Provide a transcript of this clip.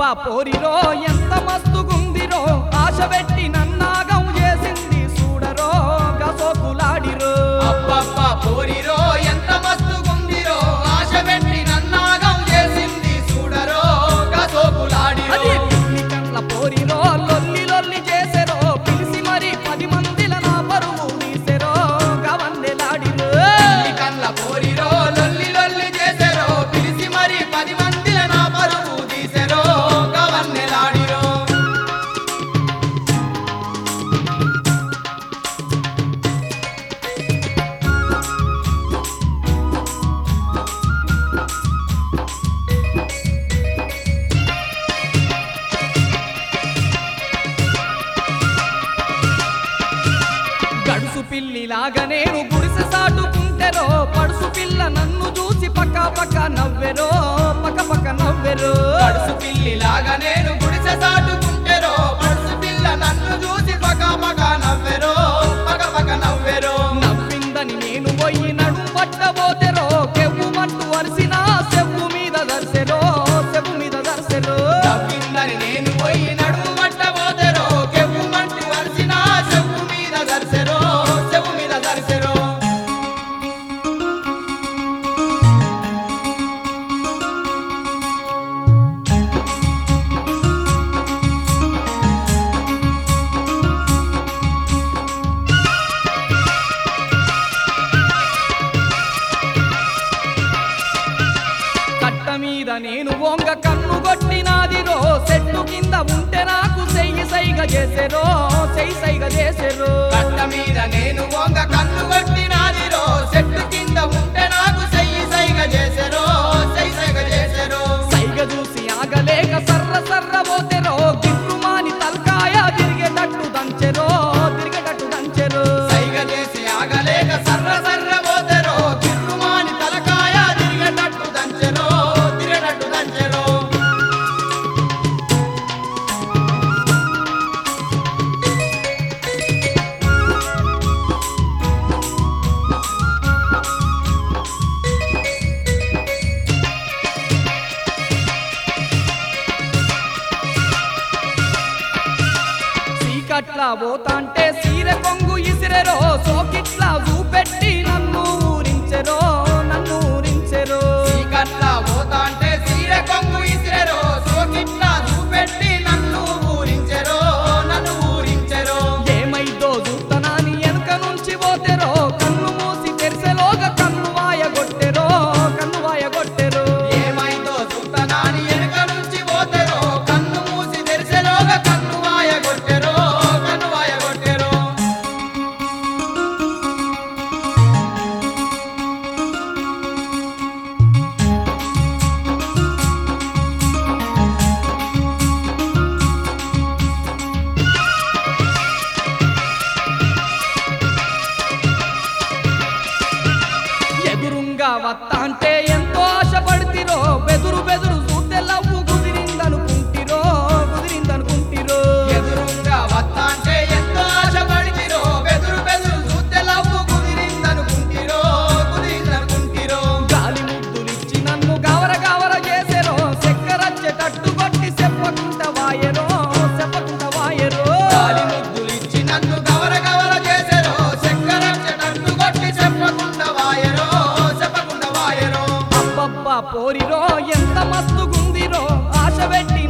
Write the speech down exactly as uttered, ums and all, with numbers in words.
అబ్బబ్బబ్బా పోరిరో ఎంత మస్తుగుందిరో ఆశ పెట్టి నన్నాగం చేసింది చూడరో గసోకులాడిరో అబ్బబ్బా పోరిరో ఎంత మస్తుగుందిరో ఆశ పెట్టి నన్నాగం చేసింది చూడరో గసోకులాడిరో అది పిల్లి కండ్ల పోరిరో లొల్లి లొల్లి చేసెరో పిలిసి మరి పది మందిల నా పరువు తీసెరో గవన్నెలాడిరో పిల్లి కండ్ల పోరిరో లొల్లి లొల్లి చేసెరో పిలిసి మరి పది మందిల నా పరువు తీసెరో గవన్నెలాడిరో గడుసు పిల్లిలాగా నేను గుడిసె సాటుకుంటెరో పడుసు పిల్ల నన్ను చూసి పక్క పక్క నవ్వెరో పక్క పక్క నవ్వెరో పడుసు పిల్లిలాగా నేను గుడిసె సాటుకుంటెరో పడుసు పిల్ల నన్ను చూసి పక పక నవ్వెరో పక పక నవ్వెరో నవ్విందని నేను పోయి నడుం పట్టబోతెరో కెవ్వు మట్టు వరిసిన సెవ్వు మీద దర్శెరో సెవ్వు మీద దర్శెరో నవ్విందని నేను పోయి నడుము పట్టబోతెరో కెవ్వు మంటి వరిసిన చెవు మీద దర్శెరో చెవు మీద దర్శెరో కట్ట మీద నేను వంగ కన్ను కొట్టినాదిరో చెట్టు కింద ఉంటే నాకు చెయ్యి సైగ చేసెరో చెయ్యి సైగ చేసెరో కట్ట మీద నేను వంగ కన్ను కొట్టినాదిరో చెట్టు కింద ఉంటే నాకు చెయ్యి సైగ చేసెరో చెయ్యి సైగ చేసెరో సైగ చూసి ఆగలేక సర్ర సర్ర పోతెరో గిట్టుమాని తలకాయ తిరిగేటట్టు దంచెరో తిరిగేటట్టు దంచెరో సైగ చేసి ఆగలేక సర్ర సర్ర పోతెరో కిర్రుమాని తలకాయ తిరిగేటట్టు దంచెరో తిరిగేటట్టు దంచెరో చీకట్లా పోతాంటే సీర కొంగు ఇసిరెరో సోకిట్లా చూపెట్టి నన్ను ఊరించెరో నన్ను ఊరించెరో చీకట్లా పోతాంటే సీర కొంగు ఇసిరెరో సోకిట్లా చూపెట్టి నన్ను ఊరించెరో నన్ను ఊరించెరో ఏమైందో చూస్తనాని వెనక నుంచి పోతెరో కన్ను మూసి తెరిసెలోగా కన్ను వాయగొట్టెరో కన్ను వాయగొట్టెరో ఏమైందో చూస్తనాని వెనుక నుంచి పోతెరో కన్ను మూసి తెరిసెలోగా కన్ను వాయగొట్టెరో కన్ను వాయగొట్టెరో ఎదురుంగా వత్తాంటే ఎంతో ఆశపడితిరో బెదురు బెదురు చూస్తే లవ్వు కుదిరిందనుకుంటిరో కుదిరిందనుకుంటిరో ఎదురుంగా వత్తాంటే ఎంతో ఆశపడితిరో బెదురు బెదురు చూస్తే లవ్వు కుదిరిందనుకుంటిరో కుదిరిందనుకుంటిరో గాలి ముద్దులిచ్చి నన్ను గవర గవర చేసెరో చక్కెరచ్చేటట్టు కొట్టి చెప్పకుంట వాయరో చెప్పకుంట వాయరో గాలి ముద్దులిచ్చి నన్ను గవర గవర చేసెరో చక్కెరచ్చేటట్టు కొట్టి చెప్పకుండా వాయరో చెప్పకుండా వాయరో అబ్బబ్బా పోరిరో ఎంత మస్తుగుందిరో ఆశ పెట్టి